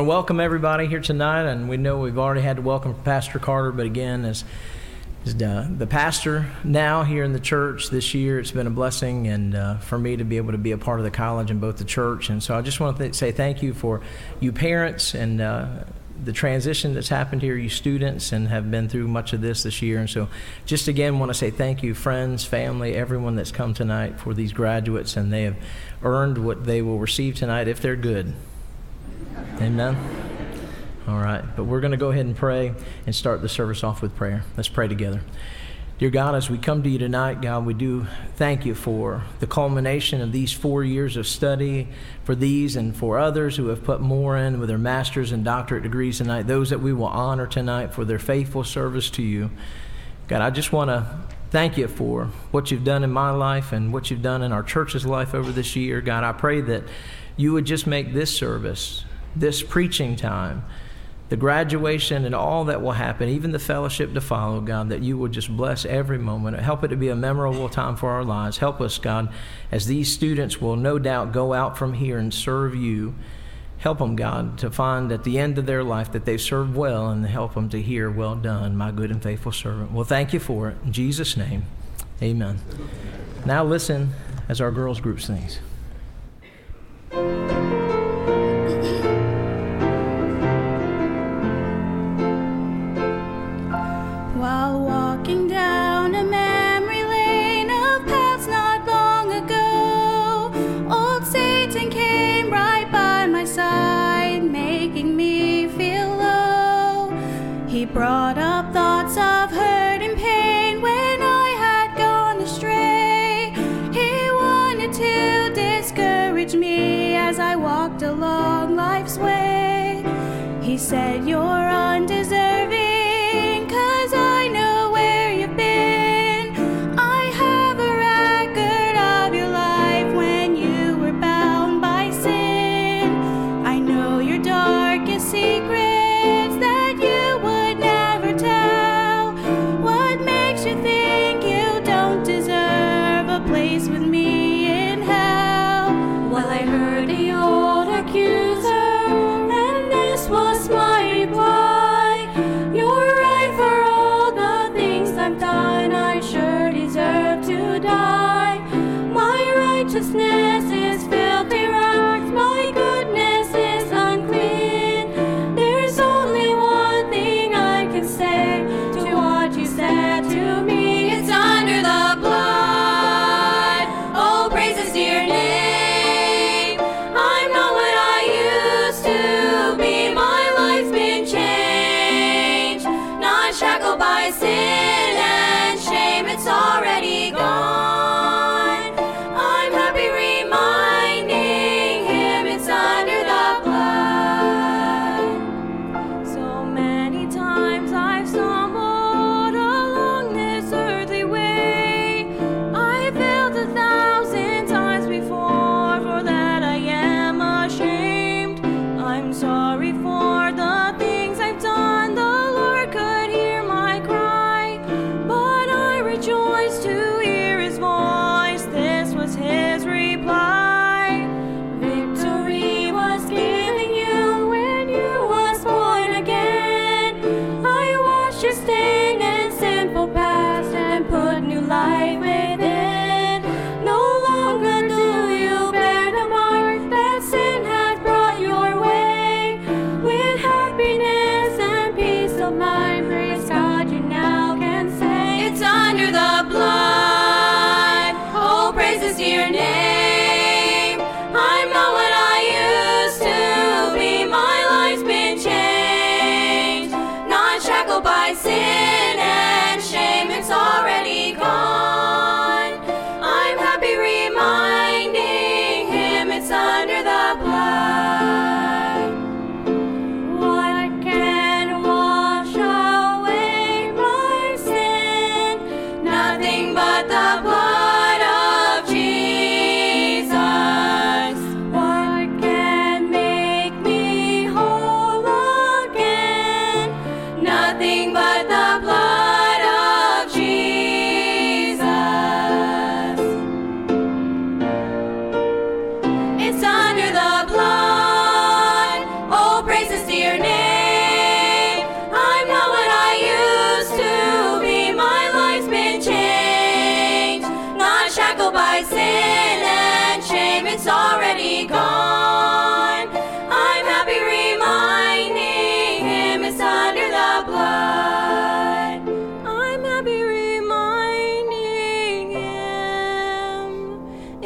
want to welcome everybody here tonight, and we know we've already had to welcome Pastor Carter, but again, as the pastor now here in the church this year, it's been a blessing and for me to be able to be a part of the college and both the church. And so I just want to say thank you for you parents and the transition that's happened here, you students, and have been through much of this year. And so just again want to say thank you, friends, family, everyone that's come tonight for these graduates, and they have earned what they will receive tonight if they're good. Amen. All right, but we're going to go ahead and pray and start the service off with prayer. Let's pray together. Dear God, as we come to you tonight, God, we do thank you for the culmination of these 4 years of study, for these and for others who have put more in with their master's and doctorate degrees tonight, those that we will honor tonight for their faithful service to you. God, I just want to thank you for what you've done in my life and what you've done in our church's life over this year. God, I pray that you would just make this service, this preaching time, the graduation and all that will happen, even the fellowship to follow, God, that you would just bless every moment. Help it to be a memorable time for our lives. Help us, God, as these students will no doubt go out from here and serve you. Help them, God, to find at the end of their life that they've served well, and help them to hear, well done, my good and faithful servant. Well, thank you for it. In Jesus' name, amen. Now listen as our girls group sings. While walking down a memory lane of paths not long ago, old Satan came right by my side, making me feel low. He brought up thoughts of hurt and pain when I had gone astray. He wanted to discourage me as I walked along life's way. He said, "You're undeserving, I know where you've been. I have a record of your life when you were bound by sin. I know your darkest secrets that you would never tell. What makes you think you don't deserve a place with me in hell?" Well, I heard the old accuser, and this was my report.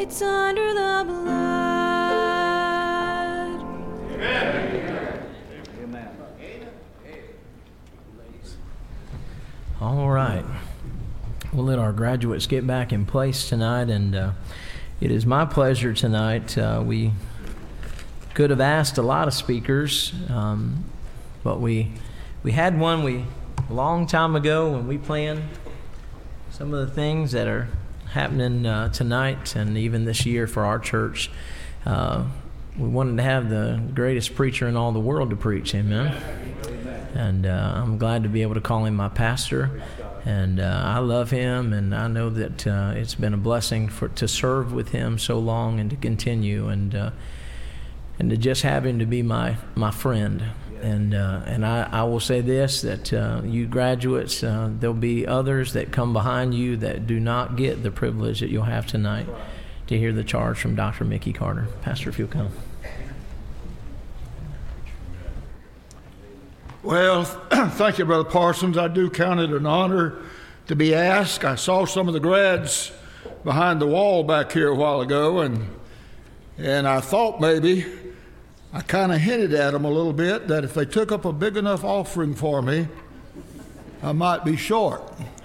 It's under the blood. Amen. Amen. All right. We'll let our graduates get back in place tonight, and it is my pleasure tonight. We could have asked a lot of speakers, but we had one a long time ago when we planned some of the things that are happening tonight and even this year for our church. We wanted to have the greatest preacher in all the world to preach, amen? And I'm glad to be able to call him my pastor. And I love him, and I know that it's been a blessing to serve with him so long and to continue, and to just have him to be my friend. And I will say this, that you graduates, there'll be others that come behind you that do not get the privilege that you'll have tonight to hear the charge from Dr. Mickey Carter. Pastor, if you'll come. Well, thank you, Brother Parsons. I do count it an honor to be asked. I saw some of the grads behind the wall back here a while ago, and I thought maybe, I kind of hinted at them a little bit, that if they took up a big enough offering for me, I might be short.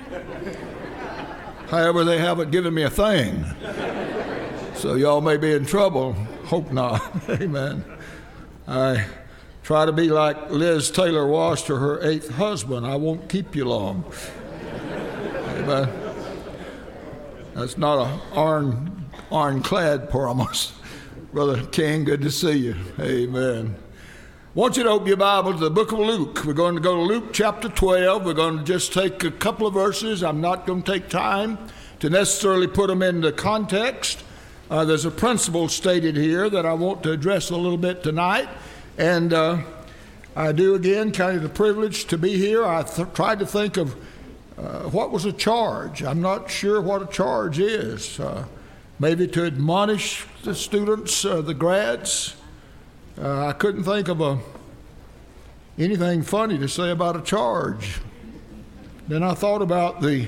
However, they haven't given me a thing. So y'all may be in trouble. Hope not. Amen. I try to be like Liz Taylor was to her 8th husband. I won't keep you long. Amen. That's not an ironclad promise. Brother King, good to see you. Amen. I want you to open your Bible to the book of Luke. We're going to go to Luke chapter 12. We're going to just take a couple of verses. I'm not going to take time to necessarily put them into context. There's a principle stated here that I want to address a little bit tonight. And I do, again, kind of the privilege to be here. I tried to think of what was a charge. I'm not sure what a charge is. Maybe to admonish the students, the grads. I couldn't think of anything funny to say about a charge. Then I thought about the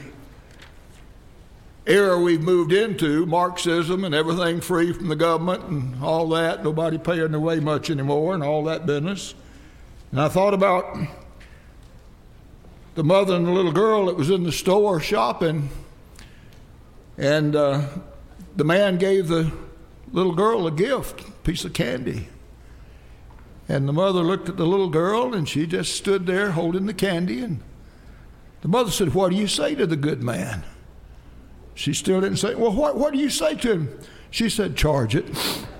era we've moved into, Marxism and everything free from the government and all that, nobody paying their way much anymore and all that business. And I thought about the mother and the little girl that was in the store shopping, and the man gave the little girl a gift, a piece of candy. And the mother looked at the little girl, and she just stood there holding the candy, and the mother said, "What do you say to the good man?" She still didn't say, "Well, what do you say to him?" She said, "Charge it."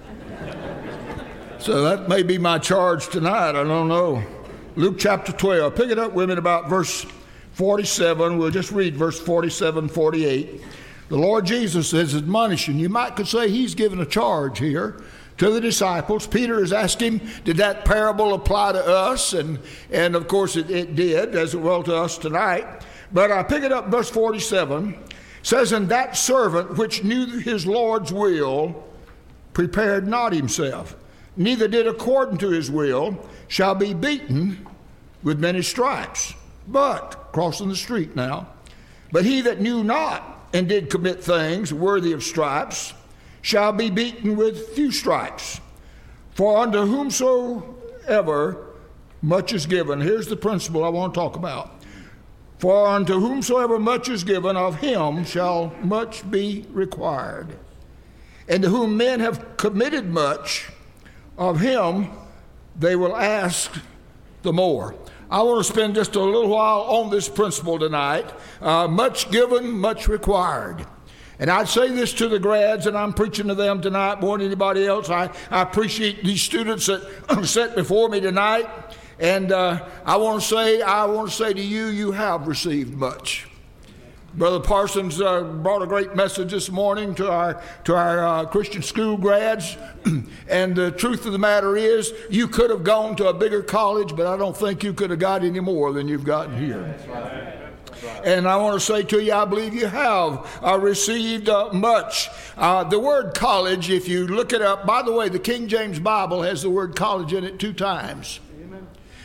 So that may be my charge tonight. I don't know. Luke chapter 12. Pick it up with me about verse 47. We'll just read verse 47, 48. The Lord Jesus is admonishing. You might could say he's given a charge here to the disciples. Peter is asking, did that parable apply to us? And of course it did, as well to us tonight. But I pick it up, verse 47. Says, and that servant which knew his Lord's will prepared not himself, neither did according to his will, shall be beaten with many stripes. But, crossing the street now, but he that knew not and did commit things worthy of stripes shall be beaten with few stripes. For unto whomsoever much is given, here's the principle I want to talk about. For unto whomsoever much is given, of him shall much be required. And to whom men have committed much, of him they will ask the more. I want to spend just a little while on this principle tonight. Much given, much required. And I'd say this to the grads, and I'm preaching to them tonight more than anybody else. I appreciate these students that sat before me tonight. And I want to say to you, you have received much. Brother Parsons brought a great message this morning to our Christian school grads. And the truth of the matter is, you could have gone to a bigger college, but I don't think you could have got any more than you've gotten here. That's right. And I want to say to you, I believe you have received much. The word college, if you look it up, by the way, the King James Bible has the word college in it 2 times.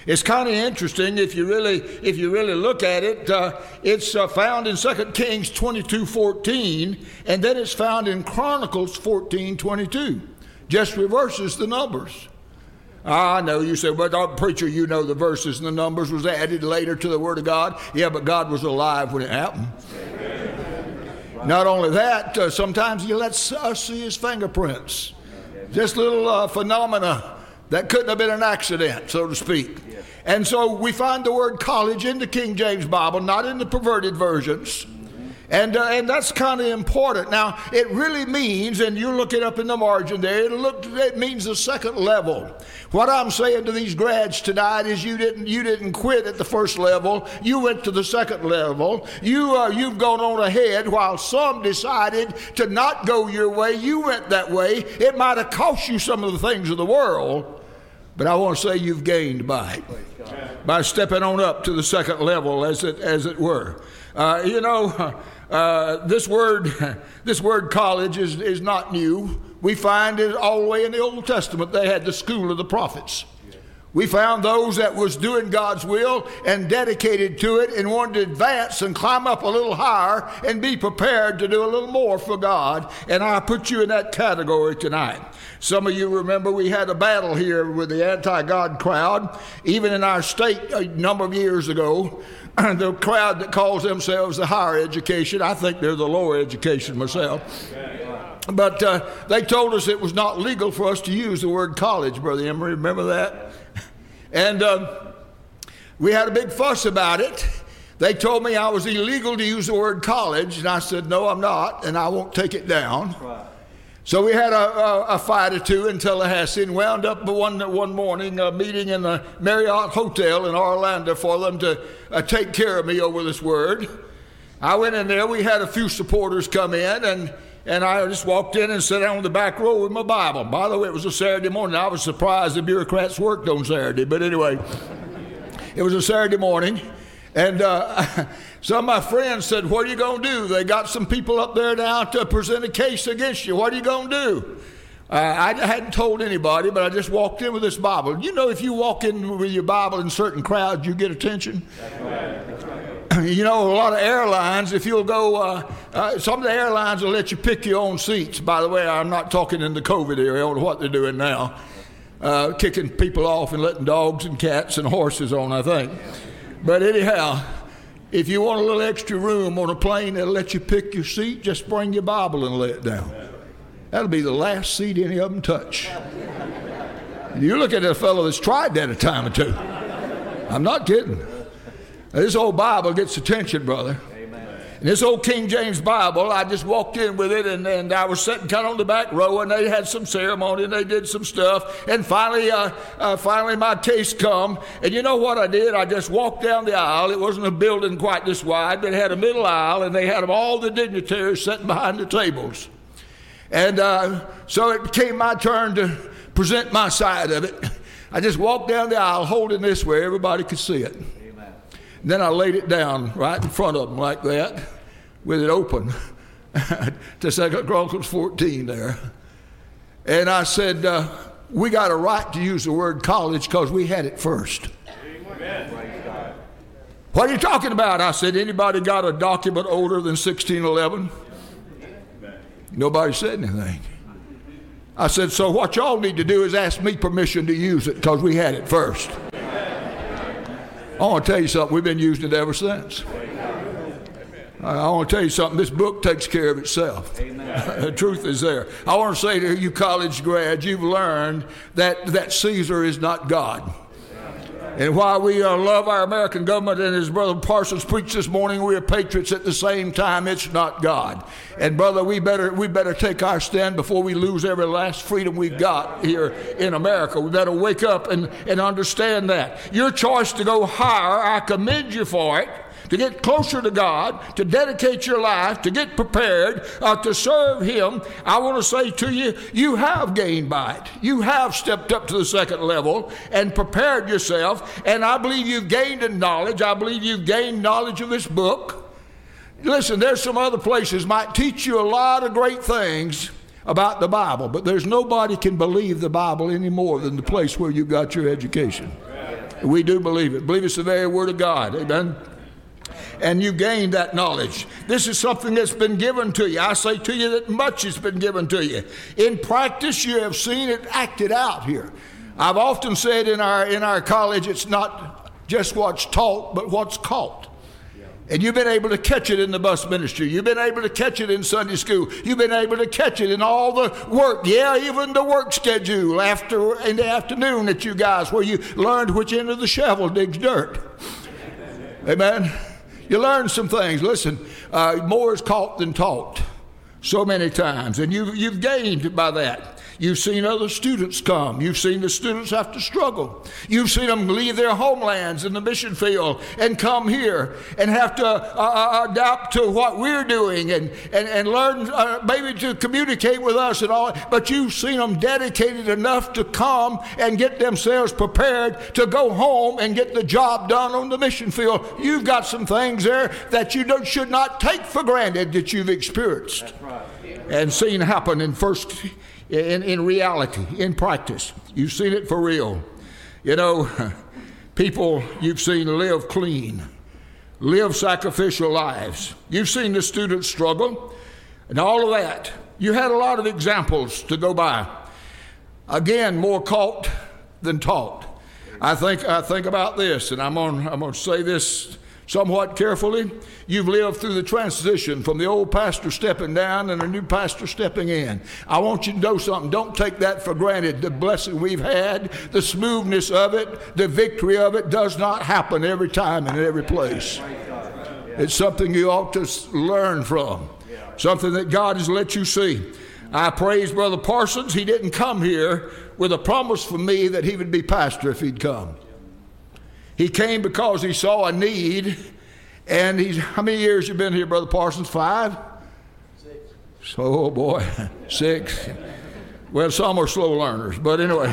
It's kind of interesting if you really look at it. It's found in 2 Kings 22:14, and then it's found in Chronicles 14:22. Just reverses the numbers. I know you say, well, preacher, you know the verses and the numbers was added later to the Word of God. Yeah, but God was alive when it happened. Not only that, sometimes He lets us see His fingerprints. Just little phenomena that couldn't have been an accident, so to speak. And so we find the word college in the King James Bible, not in the perverted versions. And that's kind of important. Now, it really means, and you look it up in the margin there, it means the second level. What I'm saying to these grads tonight is you didn't quit at the first level. You went to the second level. You've gone on ahead while some decided to not go your way. You went that way. It might have cost you some of the things of the world, but I want to say you've gained by it, by stepping on up to the second level, as it were. This word college is not new. We find it all the way in the Old Testament. They had the school of the prophets. We found those that was doing God's will and dedicated to it and wanted to advance and climb up a little higher and be prepared to do a little more for God. And I put you in that category tonight. Some of you remember we had a battle here with the anti-God crowd, even in our state a number of years ago. The crowd that calls themselves the higher education, I think they're the lower education myself. But they told us it was not legal for us to use the word college, Brother Emery. Remember that? And we had a big fuss about it. They told me I was illegal to use the word college, and I said, no, I'm not, and I won't take it down. Right. So we had a fight or two in Tallahassee and wound up one morning meeting in the Marriott Hotel in Orlando for them to take care of me over this word. I went in there. We had a few supporters come in, and I just walked in and sat down in the back row with my Bible. By the way, it was a Saturday morning. I was surprised the bureaucrats worked on Saturday. But anyway, it was a Saturday morning. And some of my friends said, what are you going to do? They got some people up there now to present a case against you. What are you going to do? I hadn't told anybody, but I just walked in with this Bible. You know, if you walk in with your Bible in certain crowds, you get attention. That's right. You know, a lot of airlines, if you'll go, some of the airlines will let you pick your own seats. By the way, I'm not talking in the COVID area on what they're doing now, kicking people off and letting dogs and cats and horses on, I think. But anyhow, if you want a little extra room on a plane that'll let you pick your seat, just bring your Bible and lay it down. That'll be the last seat any of them touch. You look at a fellow that's tried that a time or two. I'm not kidding. This old Bible gets attention, brother. And this old King James Bible, I just walked in with it, and I was sitting kind of on the back row, and they had some ceremony, and they did some stuff. And finally my case come. And you know what I did? I just walked down the aisle. It wasn't a building quite this wide, but it had a middle aisle, and they had all the dignitaries sitting behind the tables. And so it became my turn to present my side of it. I just walked down the aisle holding this where everybody could see it. And then I laid it down right in front of them like that, with it open to 2 Chronicles 14 there. And I said, we got a right to use the word college because we had it first. Amen. What are you talking about? I said, anybody got a document older than 1611? Nobody said anything. I said, so what y'all need to do is ask me permission to use it because we had it first. I want to tell you something. We've been using it ever since. I want to tell you something. This book takes care of itself. The truth is there. I want to say to you college grads, you've learned that Caesar is not God. And while we love our American government, and as Brother Parsons preached this morning, we are patriots at the same time. It's not God. And brother, we better take our stand before we lose every last freedom we've got here in America. We better wake up and understand that. Your choice to go higher, I commend you for it. To get closer to God, to dedicate your life, to get prepared, to serve Him, I want to say to you, you have gained by it. You have stepped up to the second level and prepared yourself, and I believe you've gained in knowledge. I believe you've gained knowledge of this book. Listen, there's some other places might teach you a lot of great things about the Bible, but there's nobody can believe the Bible any more than the place where you got your education. We do believe it. Believe it's the very Word of God. Amen. And you gained that knowledge. This is something that's been given to you. I say to you that much has been given to you. In practice, you have seen it acted out here. I've often said in our college, it's not just what's taught, but what's caught. And you've been able to catch it in the bus ministry. You've been able to catch it in Sunday school. You've been able to catch it in all the work. Yeah, even the work schedule in the afternoon that you guys, where you learned which end of the shovel digs dirt. Amen. You learn some things. Listen, more is caught than taught so many times. And you've gained by that. You've seen other students come. You've seen the students have to struggle. You've seen them leave their homelands in the mission field and come here and have to adapt to what we're doing and learn maybe to communicate with us and all. But you've seen them dedicated enough to come and get themselves prepared to go home and get the job done on the mission field. You've got some things there that you should not take for granted that you've experienced. That's right. And seen happen in reality, in practice. You've seen it for real. You know, people you've seen live clean, live sacrificial lives. You've seen the students struggle and all of that. You had a lot of examples to go by. Again, more caught than taught. I think about this, and I'm going to say this somewhat carefully. You've lived through the transition from the old pastor stepping down and a new pastor stepping in. I want you to know something. Don't take that for granted. The blessing we've had, the smoothness of it, the victory of it does not happen every time and in every place. It's something you ought to learn from, something that God has let you see. I praise Brother Parsons. He didn't come here with a promise from me that he would be pastor if he'd come. He came because he saw a need, and how many years you been here, Brother Parsons? 5? 6. Oh, boy, 6. Well, some are slow learners, but anyway.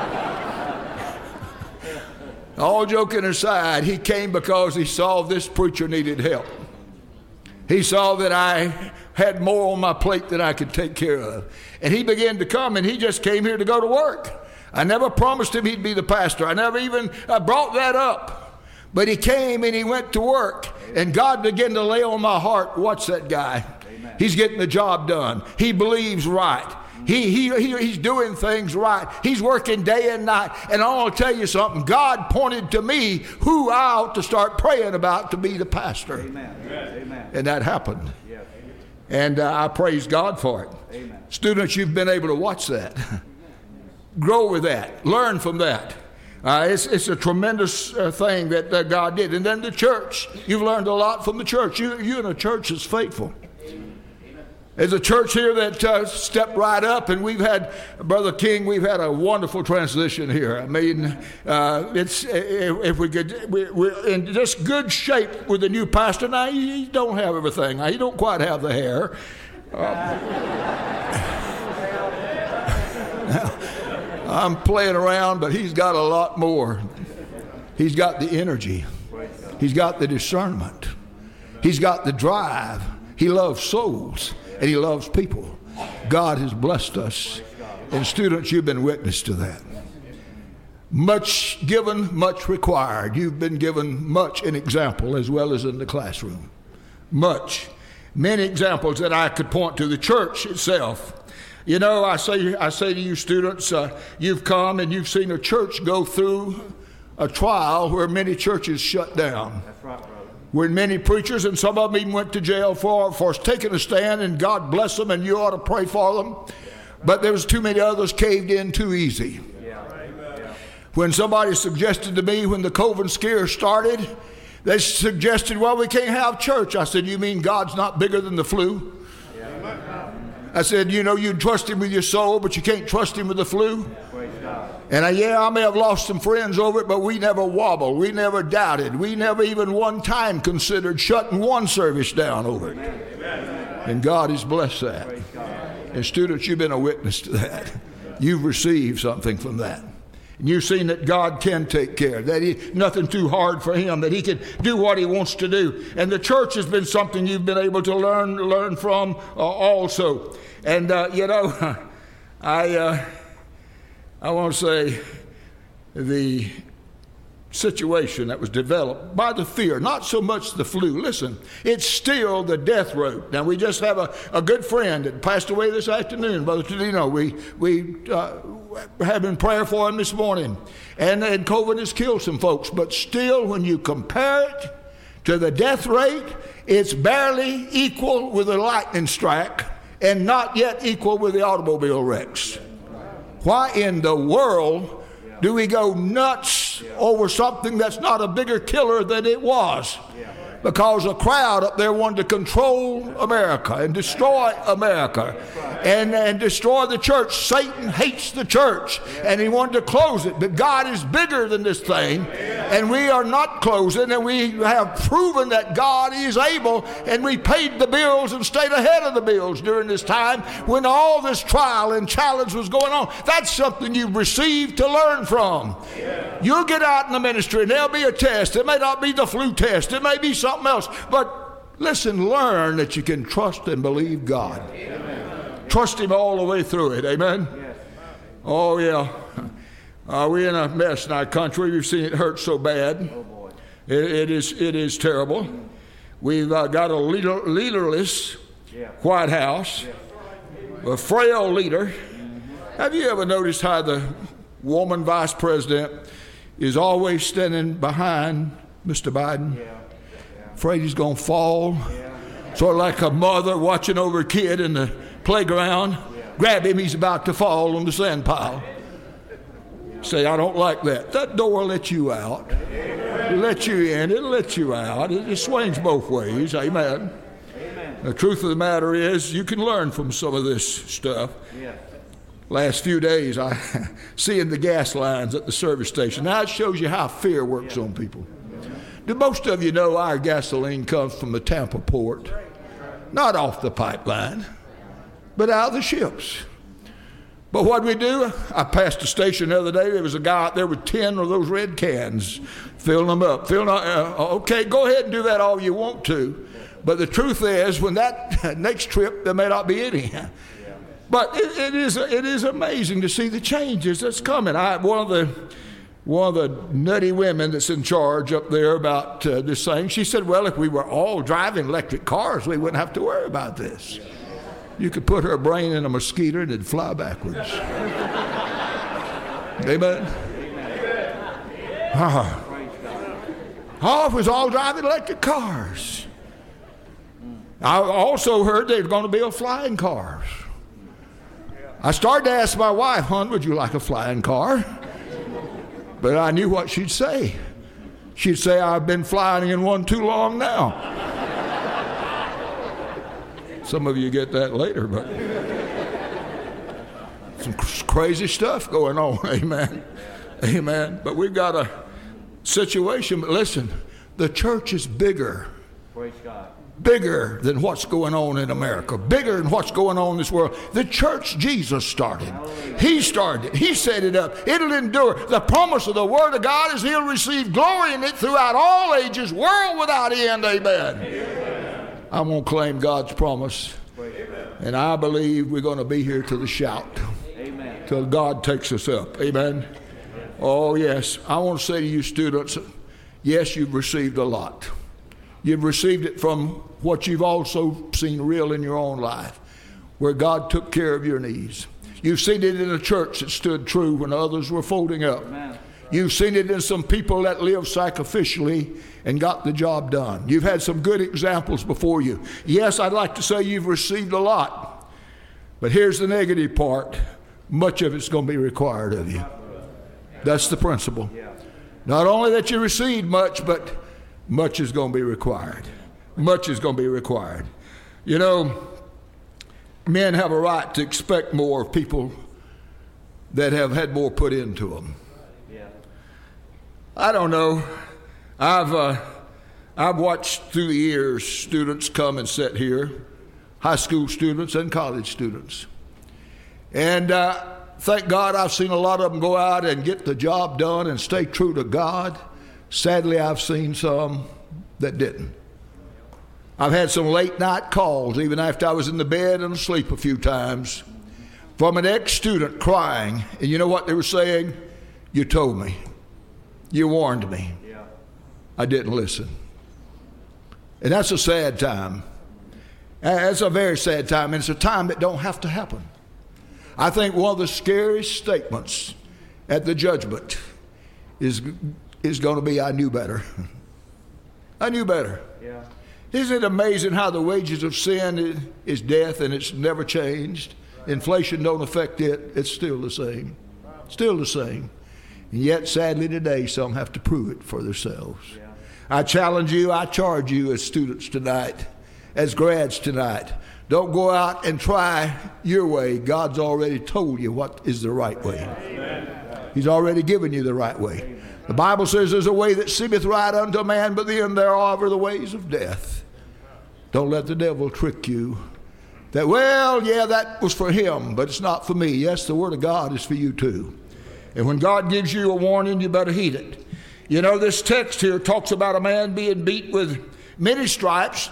All joking aside, he came because he saw this preacher needed help. He saw that I had more on my plate than I could take care of. And he began to come, and he just came here to go to work. I never promised him he'd be the pastor. I never even brought that up. But he came and he went to work. And God began to lay on my heart, watch that guy. Amen. He's getting the job done. He believes right. He's doing things right. He's working day and night. And I want to tell you something. God pointed to me who I ought to start praying about to be the pastor. Amen. Amen. And that happened. Yeah. And I praise God for it. Amen. Students, you've been able to watch that. Grow with that. Learn from that. It's a tremendous thing that God did. And then the church. You've learned a lot from the church. You and the church is faithful. There's a church here that stepped right up, and we've had, Brother King, we've had a wonderful transition here. I mean, if we could, we're in just good shape with the new pastor. Now, he don't have everything. Now, he don't quite have the hair. I'm playing around, but he's got a lot more. He's got the energy. He's got the discernment. He's got the drive. He loves souls, and he loves people. God has blessed us. And students, you've been witness to that. Much given, much required. You've been given much in example as well as in the classroom. Much. Many examples that I could point to. The church itself. You know, I say to you students, you've come and you've seen a church go through a trial where many churches shut down. That's right, brother. Where many preachers, and some of them even went to jail for taking a stand, and God bless them, and you ought to pray for them. But there was too many others caved in too easy. When somebody suggested to me when the COVID scare started, they suggested, well, we can't have church. I said, you mean God's not bigger than the flu? I said, you know, you trust him with your soul, but you can't trust him with the flu. And I may have lost some friends over it, but we never wobbled. We never doubted. We never even one time considered shutting one service down over it. And God has blessed that. And students, you've been a witness to that. You've received something from that. And you've seen that God can take care, that nothing too hard for him, that he can do what he wants to do. And the church has been something you've been able to learn from also. And, you know, I want to say the situation that was developed by the fear, not so much the flu. Listen, it's still the death road. Now, we just have a good friend that passed away this afternoon, Brother Tadino. We have been prayer for him this morning. And COVID has killed some folks. But still, when you compare it to the death rate, it's barely equal with a lightning strike and not yet equal with the automobile wrecks. Why in the world do we go nuts over something that's not a bigger killer than it was? Because a crowd up there wanted to control America and destroy America and destroy the church. Satan hates the church, and he wanted to close it. But God is bigger than this thing, and we are not closing, and we have proven that God is able, and we paid the bills and stayed ahead of the bills during this time when all this trial and challenge was going on. That's something you've received to learn from. You'll get out in the ministry, and there'll be a test. It may not be the flu test. It may be something else. But listen, learn that you can trust and believe God. Amen. Trust Him all the way through it. Amen? Yes. Oh, yeah. We're in a mess in our country. We've seen it hurt so bad. Oh, boy. It is terrible. We've got a leaderless White House, a frail leader. Have you ever noticed how the woman vice president is always standing behind Mr. Biden? Afraid he's going to fall. Sort of like a mother watching over a kid in the playground. Grab him, he's about to fall on the sand pile. Say, I don't like that. That door will let you out. It'll let you in, it'll let you out. It swings both ways. Amen. The truth of the matter is, you can learn from some of this stuff. Last few days, I seeing the gas lines at the service station. Now it shows you how fear works on people. Do most of you know our gasoline comes from the Tampa port? Not off the pipeline, but out of the ships. But what we do, I passed a station the other day. There was a guy out there with 10 of those red cans, filling them up. Okay, go ahead and do that all you want to. But the truth is, when that next trip, there may not be any. But it is amazing to see the changes that's coming. One of the nutty women that's in charge up there about this thing, she said, well, if we were all driving electric cars, we wouldn't have to worry about this. You could put her brain in a mosquito and it'd fly backwards. Amen? If we was all driving electric cars. I also heard there's going to be flying cars. I started to ask my wife, hon, would you like a flying car? But I knew what she'd say. She'd say, I've been flying in one too long now. Some of you get that later, but some crazy stuff going on. Amen. Amen. But we've got a situation. But listen, the church is bigger. Praise God. Bigger than what's going on in America, bigger than what's going on in this world. The church Jesus started. He started it. He set it up. It'll endure. The promise of the Word of God is He'll receive glory in it throughout all ages, world without end. Amen. I'm going to claim God's promise. And I believe we're going to be here till the shout. Till God takes us up. Amen. Oh, yes. I want to say to you students, yes, you've received a lot. You've received it from what you've also seen real in your own life, where God took care of your needs. You've seen it in a church that stood true when others were folding up. Amen. You've seen it in some people that lived sacrificially and got the job done. You've had some good examples before you. Yes, I'd like to say you've received a lot, but here's the negative part. Much of it's going to be required of you. That's the principle. Not only that you received much, but much is going to be required. Much is going to be required. You know, men have a right to expect more of people that have had more put into them. Yeah. I don't know. I've watched through the years students come and sit here, high school students and college students. And thank God I've seen a lot of them go out and get the job done and stay true to God. Sadly, I've seen some that didn't. I've had some late night calls, even after I was in the bed and asleep a few times, from an ex-student crying. And you know what they were saying? You told me. You warned me. I didn't listen. And that's a sad time. That's a very sad time, and it's a time that don't have to happen. I think one of the scariest statements at the judgment is going to be, I knew better. I knew better. Yeah. Isn't it amazing how the wages of sin is death, and it's never changed? Right. Inflation don't affect it. It's still the same. Still the same. And yet, sadly today, some have to prove it for themselves. Yeah. I challenge you, I charge you as students tonight, as grads tonight. Don't go out and try your way. God's already told you what is the right way. Amen. He's already given you the right way. Amen. The Bible says there's a way that seemeth right unto a man, but the end thereof are the ways of death. Don't let the devil trick you. That, well, yeah, that was for him, but it's not for me. Yes, the Word of God is for you too. And when God gives you a warning, you better heed it. You know, this text here talks about a man being beat with many stripes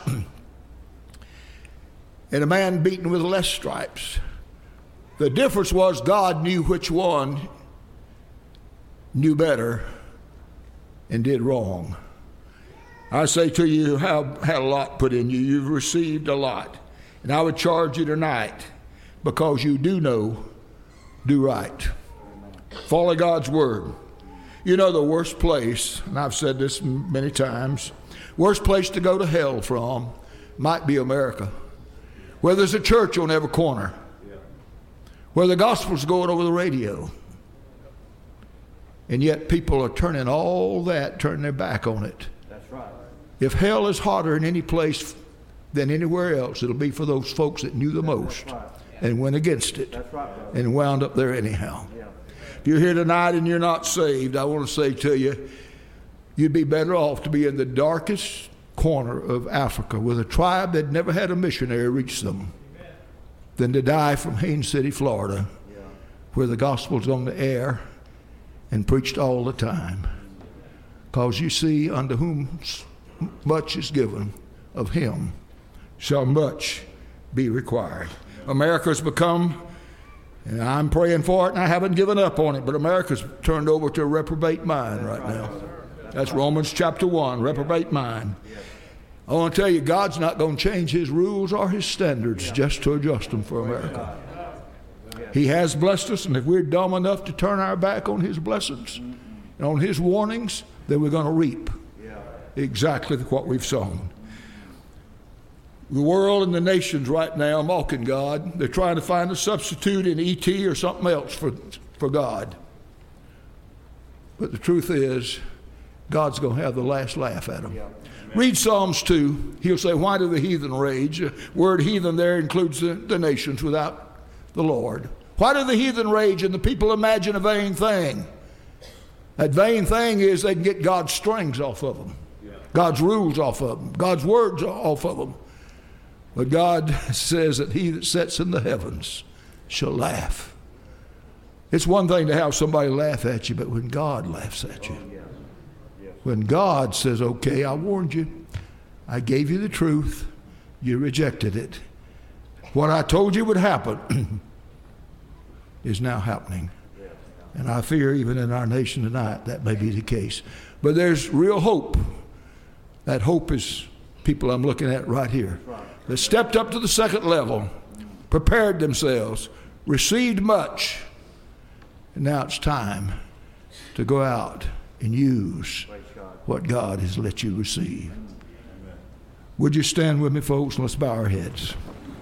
and a man beaten with less stripes. The difference was God knew which one knew better and did wrong. I say to you, you have had a lot put in you. You've received a lot. And I would charge you tonight, because you do know, do right. Follow God's word. You know, the worst place, and I've said this many times, worst place to go to hell from might be America, where there's a church on every corner, where the gospel's going over the radio. And yet people are turning their back on it. That's right. If hell is hotter in any place than anywhere else, it'll be for those folks that knew the most and went against it and wound up there anyhow. Yeah. If you're here tonight and you're not saved, I want to say to you, you'd be better off to be in the darkest corner of Africa with a tribe that never had a missionary reach them than to die from Haines City, Florida, where the gospel's on the air and preached all the time. Because you see, unto whom much is given, of him shall much be required. America's become, and I'm praying for it and I haven't given up on it, but America's turned over to a reprobate mind right now. That's Romans chapter 1, reprobate mind. I want to tell you, God's not going to change his rules or his standards just to adjust them for America. He has blessed us, and if we're dumb enough to turn our back on his blessings and on his warnings, then we're going to reap exactly what we've sown. The world and the nations right now are mocking God. They're trying to find a substitute in E.T. or something else for God. But the truth is, God's going to have the last laugh at them. Read Psalms 2. He'll say, why do the heathen rage? The word heathen there includes the nations without the Lord. Why do the heathen rage and the people imagine a vain thing? That vain thing is they can get God's strings off of them, God's rules off of them, God's words off of them. But God says that he that sits in the heavens shall laugh. It's one thing to have somebody laugh at you, but when God laughs at you, when God says, okay, I warned you, I gave you the truth, you rejected it. What I told you would happen is now happening. And I fear even in our nation tonight that may be the case. But there's real hope. That hope is people I'm looking at right here. They stepped up to the second level, prepared themselves, received much, and now it's time to go out and use what God has let you receive. Would you stand with me, folks, and let's bow our heads.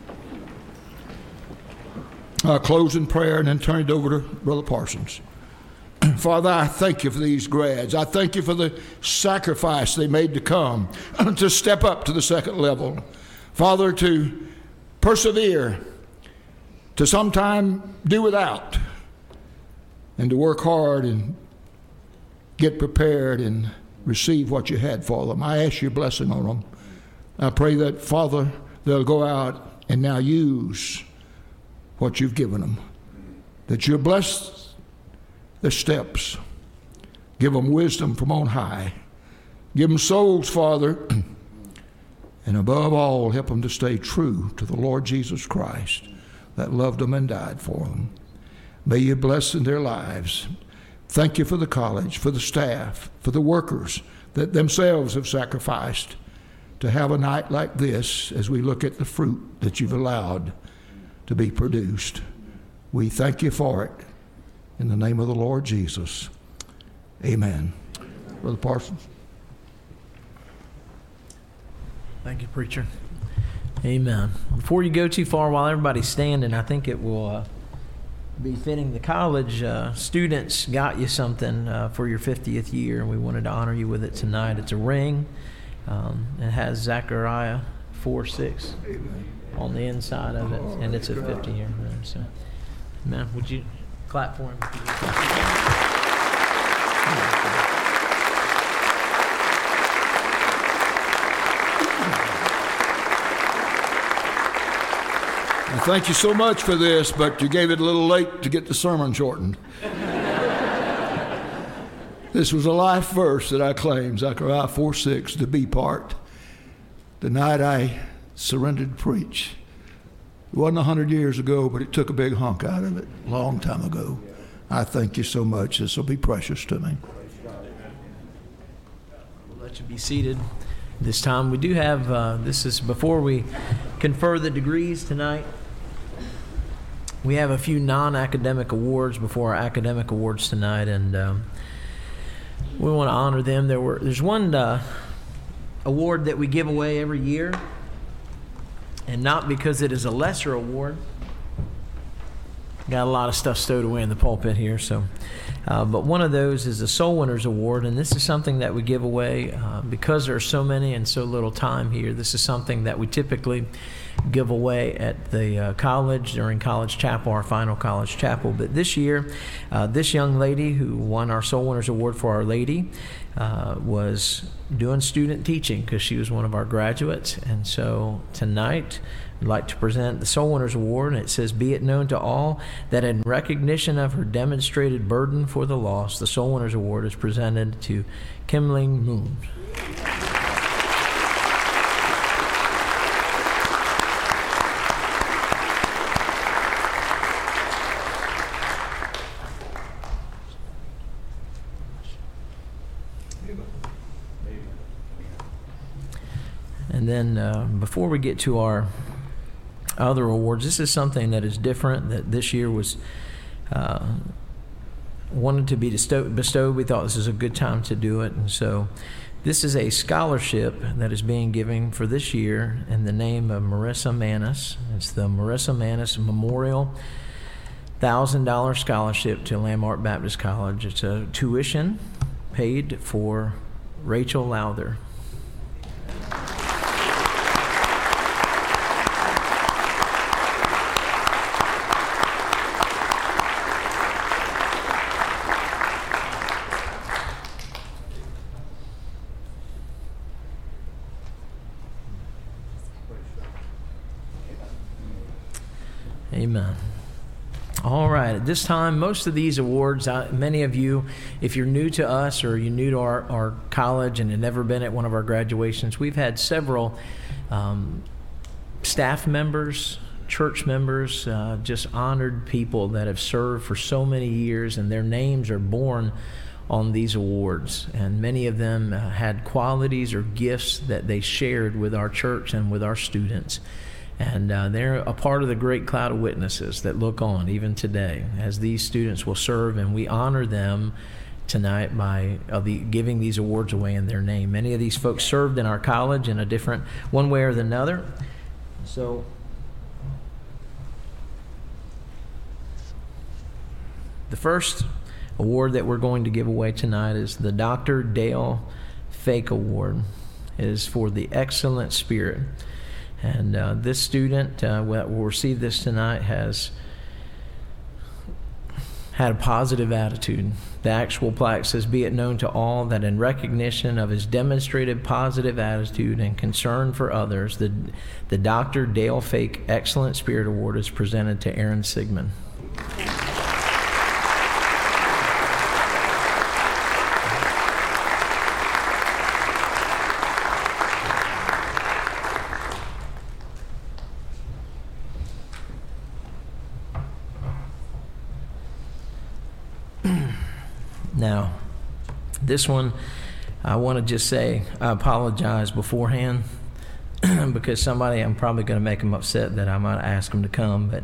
I'll close in prayer and then turn it over to Brother Parsons. Father, I thank you for these grads. I thank you for the sacrifice they made to come, to step up to the second level. Father, to persevere, to sometime do without, and to work hard and get prepared and receive what you had for them. I ask your blessing on them. I pray that, Father, they'll go out and now use what you've given them, that you'll bless their steps, give them wisdom from on high, give them souls, Father, and above all, help them to stay true to the Lord Jesus Christ that loved them and died for them. May you bless in their lives. Thank you for the college, for the staff, for the workers that themselves have sacrificed to have a night like this as we look at the fruit that you've allowed to be produced. We thank you for it. In the name of the Lord Jesus, amen. Brother Parsons. Thank you, preacher. Amen. Before you go too far, while everybody's standing, I think it will be fitting. The college students got you something for your 50th year, and we wanted to honor you with it tonight. It's a ring. It has Zechariah 4:6 on the inside of it, and it's a 50-year ring. So, man, would you clap for him? Thank you so much for this, but you gave it a little late to get the sermon shortened. This was a life verse that I claim, Zechariah 4:6, the B part. The night I surrendered to preach. It wasn't 100 years ago, but it took a big hunk out of it a long time ago. I thank you so much. This will be precious to me. We'll let you be seated. This time we do have, this is before we confer the degrees tonight. We have a few non-academic awards before our academic awards tonight, and we want to honor them. There's one award that we give away every year, and not because it is a lesser award. Got a lot of stuff stowed away in the pulpit here, so. But one of those is the Soul Winners Award, and this is something that we give away because there are so many and so little time here. This is something that we typically give away at the college during college chapel, our final college chapel. But this year, this young lady who won our Soul Winners Award for Our Lady was doing student teaching because she was one of our graduates. And so tonight, I'd like to present the Soul Winners Award, and it says, "Be it known to all that in recognition of her demonstrated burden for the lost, the Soul Winners Award is presented to Kimling Moon." And then before we get to our other awards, this is something that is different, that this year was wanted to be bestowed. We thought this is a good time to do it. And so this is a scholarship that is being given for this year in the name of Marissa Manis. It's the Marissa Manis Memorial $1,000 scholarship to Landmark Baptist College. It's a tuition paid for Rachel Lowther. Amen. All right. At this time, most of these awards, many of you, if you're new to us or you're new to our college and have never been at one of our graduations, we've had several staff members, church members, just honored people that have served for so many years, and their names are born on these awards. And many of them had qualities or gifts that they shared with our church and with our students. And they're a part of the great cloud of witnesses that look on even today as these students will serve, and we honor them tonight by giving these awards away in their name. Many of these folks served in our college in a different, one way or another. So the first award that we're going to give away tonight is the Dr. Dale Fake Award. It is for the excellent spirit. And this student that will receive this tonight has had a positive attitude. The actual plaque says, "Be it known to all that in recognition of his demonstrated positive attitude and concern for others, the Dr. Dale Fake Excellent Spirit Award is presented to Aaron Sigmund." Now, this one, I want to just say I apologize beforehand because I'm probably going to make them upset that I might ask them to come. But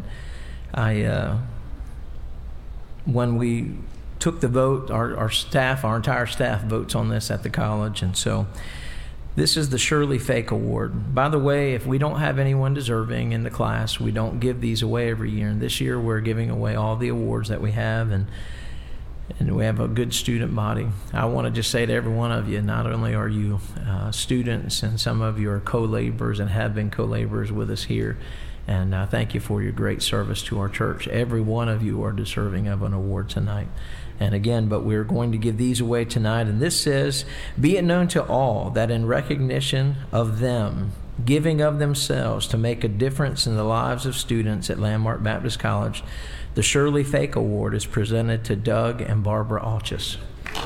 when we took the vote, our entire staff votes on this at the college, and so this is the Shirley Fake Award. By the way, if we don't have anyone deserving in the class, we don't give these away every year. And this year we're giving away all the awards that we have, and we have a good student body. I want to just say to every one of you, not only are you students, and some of you are co-laborers and have been co-laborers with us here, and thank you for your great service to our church. Every one of you are deserving of an award tonight. And again, but we're going to give these away tonight. And this says, "Be it known to all that in recognition of them, giving of themselves to make a difference in the lives of students at Landmark Baptist College, the Shirley Fake Award is presented to Doug and Barbara Alchis."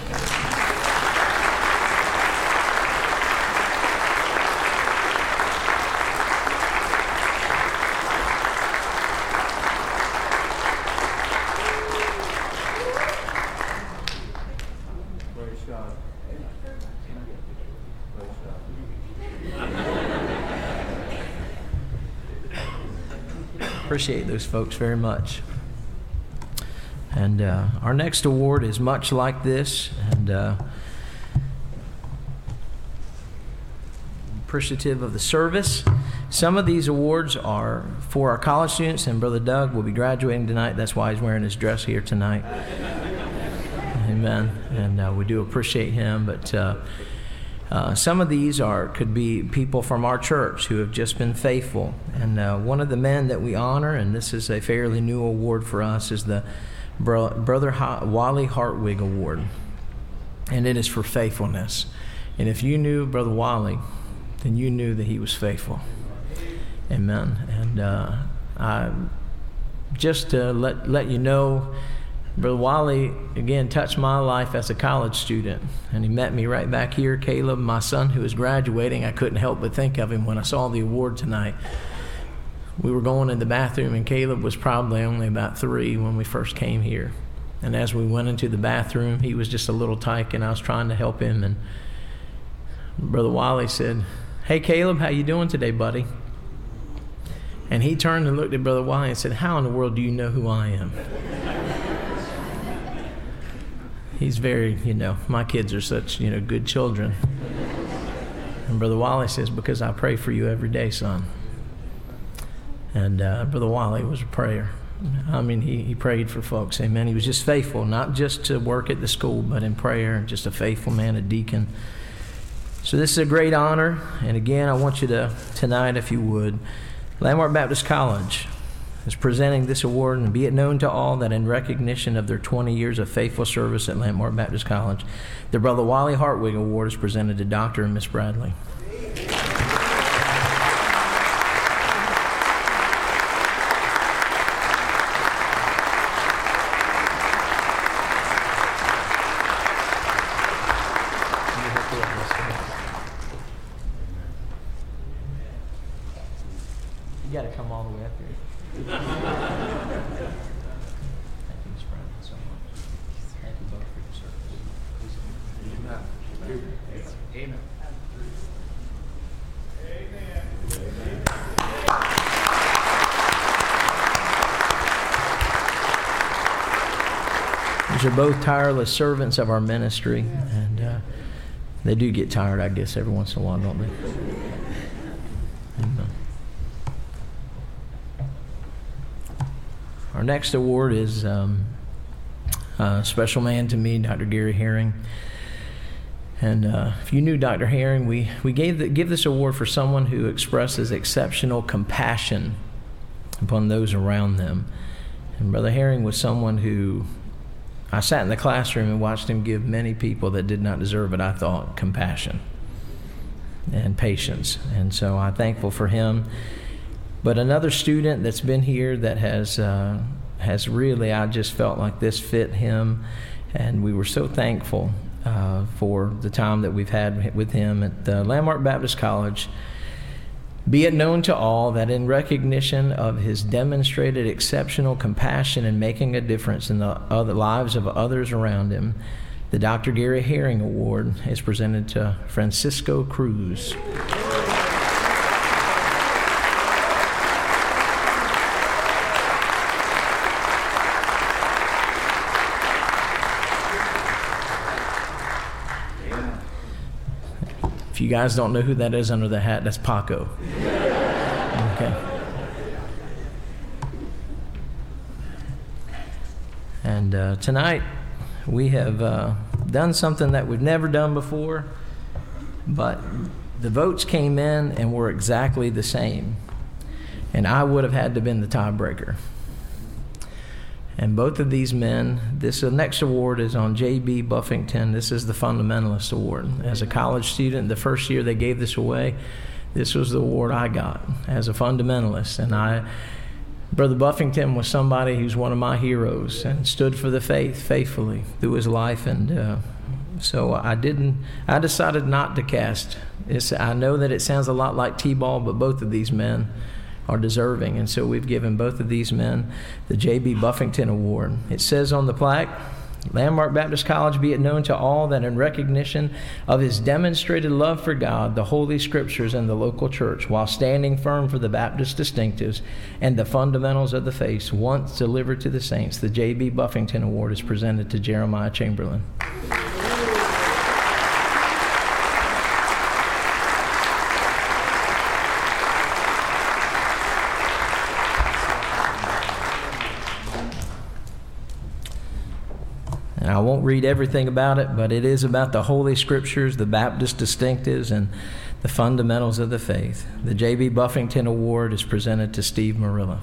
Appreciate those folks very much. And our next award is much like this, and appreciative of the service. Some of these awards are for our college students, and Brother Doug will be graduating tonight. That's why he's wearing his dress here tonight. Amen. And we do appreciate him, but some of these could be people from our church who have just been faithful. And one of the men that we honor, and this is a fairly new award for us, is the Brother Wally Hartwig Award. And it is for faithfulness. And if you knew Brother Wally, then you knew that he was faithful. Amen. And just to let you know, Brother Wally, again, touched my life as a college student, and he met me right back here. Caleb, my son, who is graduating, I couldn't help but think of him when I saw the award tonight. We were going in the bathroom, and Caleb was probably only about 3 when we first came here. And as we went into the bathroom, he was just a little tyke, and I was trying to help him. And Brother Wally said, "Hey, Caleb, how you doing today, buddy?" And he turned and looked at Brother Wally and said, "How in the world do you know who I am?" He's very, my kids are such, good children. And Brother Wally says, "Because I pray for you every day, son." And Brother Wally was a prayer. I mean, he prayed for folks. Amen. He was just faithful, not just to work at the school, but in prayer, just a faithful man, a deacon. So this is a great honor. And again, I want you to, tonight, if you would, Landmark Baptist College is presenting this award, and be it known to all that in recognition of their 20 years of faithful service at Landmark Baptist College, the Brother Wally Hartwig Award is presented to Dr. and Miss Bradley. You got to come all the way up here. Thank you, Miss Brown, so much. Thank you both for your service. Amen. These are both tireless servants of our ministry, and they do get tired, I guess, every once in a while, don't they? Amen. Our next award is a special man to me, Dr. Gary Herring. And if you knew Dr. Herring, we give this award for someone who expresses exceptional compassion upon those around them. And Brother Herring was someone who, I sat in the classroom and watched him give many people that did not deserve it, I thought, compassion and patience. And so I'm thankful for him. But another student that's been here that has really, I just felt like this fit him, and we were so thankful for the time that we've had with him at Landmark Baptist College. Be it known to all that in recognition of his demonstrated exceptional compassion in making a difference in the lives of others around him, The Dr. Gary Herring Award is presented to Francisco Cruz. If you guys don't know who that is under the hat, that's Paco. Okay. And tonight we have done something that we've never done before, but the votes came in and were exactly the same. And I would have had to have been the tiebreaker. And both of these men, the next award is on J.B. Buffington. This is the Fundamentalist Award. As a college student, the first year they gave this away, this was the award I got as a fundamentalist. And Brother Buffington was somebody who's one of my heroes and stood for the faith faithfully through his life. And so I decided not to cast. I know that it sounds a lot like T-ball, but both of these men are deserving. And so we've given both of these men the J.B. Buffington Award. It says on the plaque, Landmark Baptist College, be it known to all that in recognition of his demonstrated love for God, the Holy Scriptures, and the local church, while standing firm for the Baptist distinctives and the fundamentals of the faith once delivered to the saints, the J.B. Buffington Award is presented to Jeremiah Chamberlain. I won't read everything about it, but it is about the Holy Scriptures, the Baptist distinctives, and the fundamentals of the faith. The J.B. Buffington Award is presented to Steve Marilla.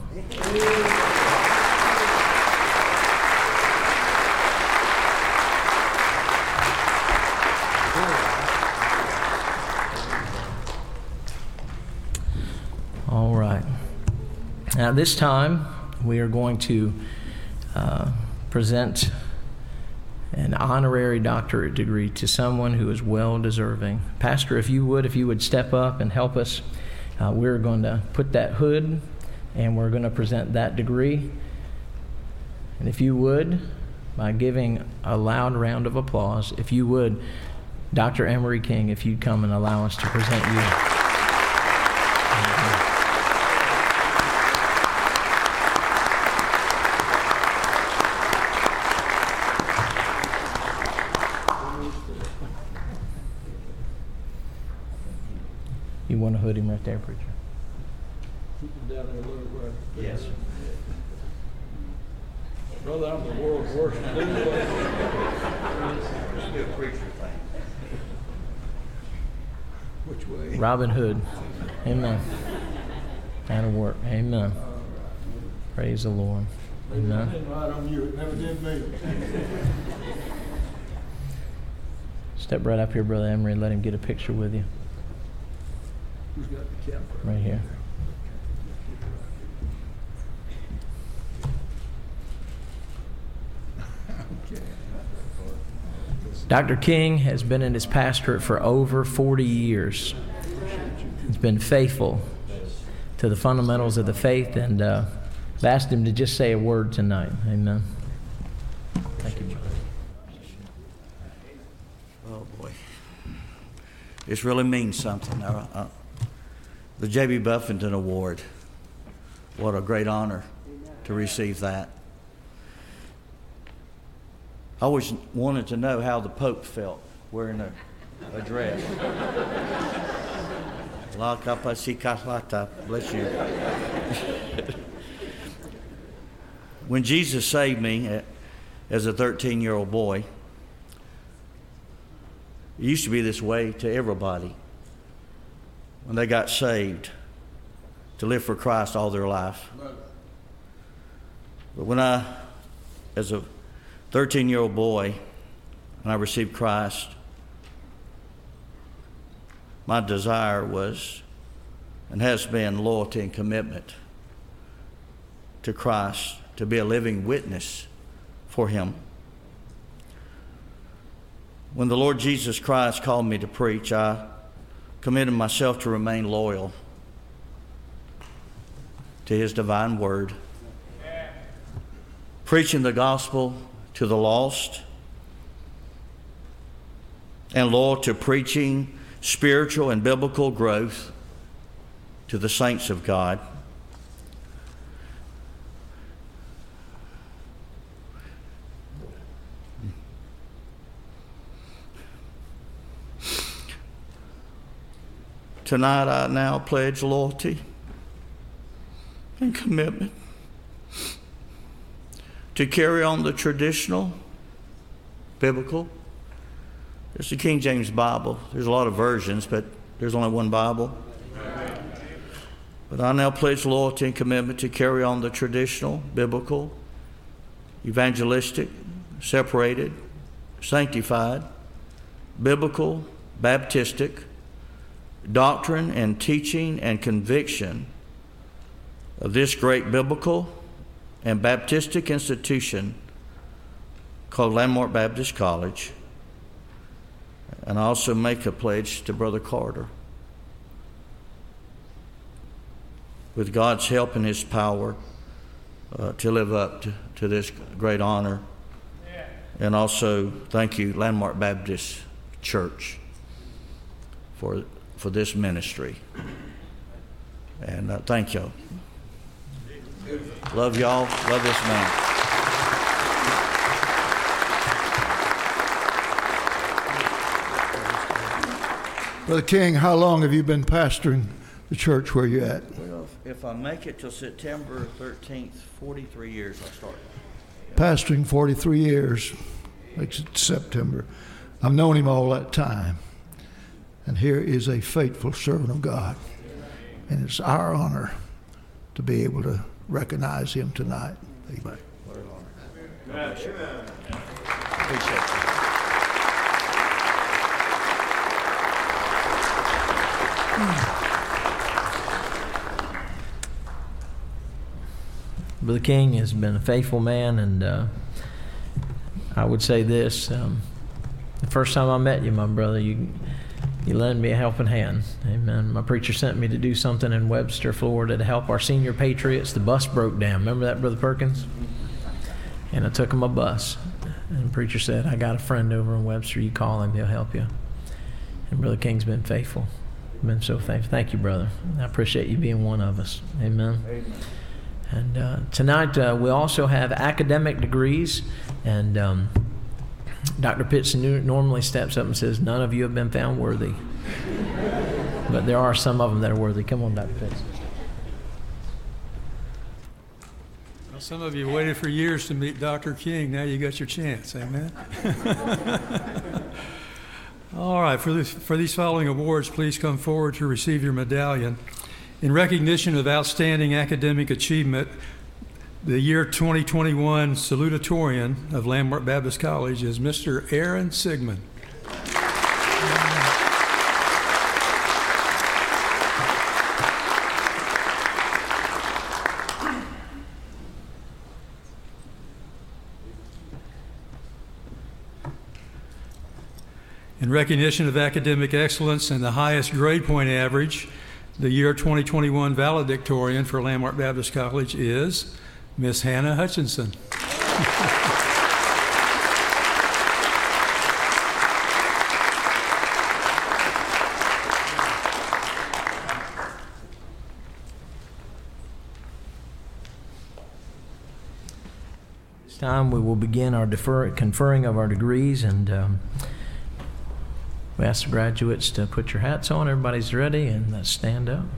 All right. Now, this time, we are going to present an honorary doctorate degree to someone who is well deserving. Pastor, if you would step up and help us, we're going to put that hood and we're going to present that degree. And if you would, by giving a loud round of applause, if you would, Dr. Emery King, if you'd come and allow us to present you. You want to hood him right there, preacher? Keep him down there a little bit. Yes. Brother, I'm the world's worst loser. Let's do a preacher thing. Which way? Robin Hood. Amen. That'll work. Amen. Praise the Lord. Amen. It didn't ride on you. It never did me. Step right up here, Brother Emery, and let him get a picture with you. Who's got the camera? Right here. Okay. Dr. King has been in his pastorate for over 40 years. He's been faithful to the fundamentals of the faith, and I've asked him to just say a word tonight. Amen. Thank you, brother. Oh, boy. This really means something. The J.B. Buffington Award. What a great honor to receive that. I always wanted to know how the Pope felt wearing a dress. La capacicata, bless you. When Jesus saved me as a 13-year-old boy, it used to be this way to everybody when they got saved, to live for Christ all their life. But when as a 13-year-old boy, when I received Christ, my desire was and has been loyalty and commitment to Christ, to be a living witness for Him. When the Lord Jesus Christ called me to preach, I committed myself to remain loyal to His divine word, preaching the gospel to the lost, and loyal to preaching spiritual and biblical growth to the saints of God. Tonight I now pledge loyalty and commitment to carry on the traditional, biblical. It's the King James Bible. There's a lot of versions, but there's only one Bible. But I now pledge loyalty and commitment to carry on the traditional, biblical, evangelistic, separated, sanctified, biblical, Baptistic, doctrine and teaching and conviction of this great biblical and Baptistic institution called Landmark Baptist College. And I also make a pledge to Brother Carter, with God's help and His power, to live up to this great honor. And also thank you, Landmark Baptist Church, for this ministry. And thank y'all. Love y'all. Love this man. Brother King, how long have you been pastoring the church where you're at? Well, if I make it till September 13th, 43 years I started. Pastoring 43 years. Makes it September. I've known him all that time. And here is a faithful servant of God. And it's our honor to be able to recognize him tonight. Amen. What an honor. Appreciate it. Brother King has been a faithful man, and I would say this. The first time I met you, my brother, you lent me a helping hand. Amen. My preacher sent me to do something in Webster, Florida to help our senior patriots. The bus broke down. Remember that, Brother Perkins? And I took him a bus. And the preacher said, I got a friend over in Webster. You call him, he'll help you. And Brother King's been faithful. Been so thankful. Thank you, brother. I appreciate you being one of us. Amen. Amen. And tonight we also have academic degrees. And Dr. Pitts normally steps up and says, none of you have been found worthy. But there are some of them that are worthy. Come on, Dr. Pitts. Well, some of you waited for years to meet Dr. King. Now you got your chance. Amen. All right, for these following awards, please come forward to receive your medallion. In recognition of outstanding academic achievement, the year 2021 salutatorian of Landmark Baptist College is Mr. Aaron Sigmund. In recognition of academic excellence and the highest grade point average, the year 2021 valedictorian for Landmark Baptist College is Miss Hannah Hutchinson. This time we will begin our conferring of our degrees, and we ask the graduates to put your hats on. Everybody's ready, and let's stand up.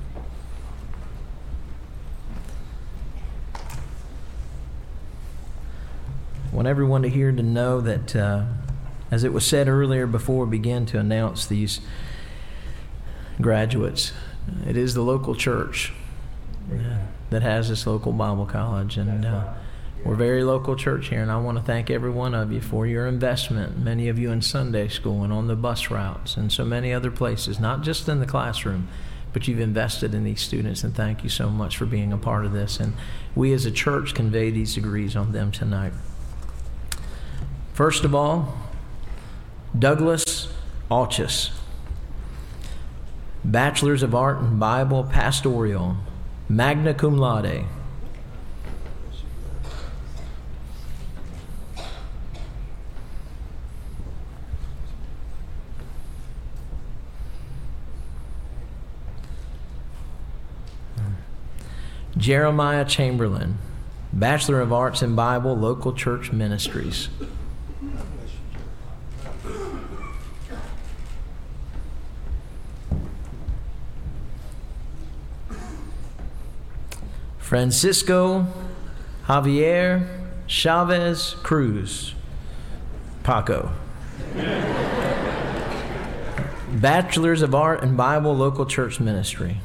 I want everyone to hear to know that, as it was said earlier before we began to announce these graduates, it is the local church that has this local Bible college, and we're a very local church here, and I want to thank every one of you for your investment, many of you in Sunday school and on the bus routes and so many other places, not just in the classroom, but you've invested in these students, and thank you so much for being a part of this. And we as a church convey these degrees on them tonight. First of all, Douglas Alchus, Bachelor's of Art in Bible Pastoral, magna cum laude. Jeremiah Chamberlain, Bachelor of Arts in Bible, Local Church Ministries. Francisco Javier Chavez Cruz, Paco. Bachelors of Art in Bible, Local Church Ministry.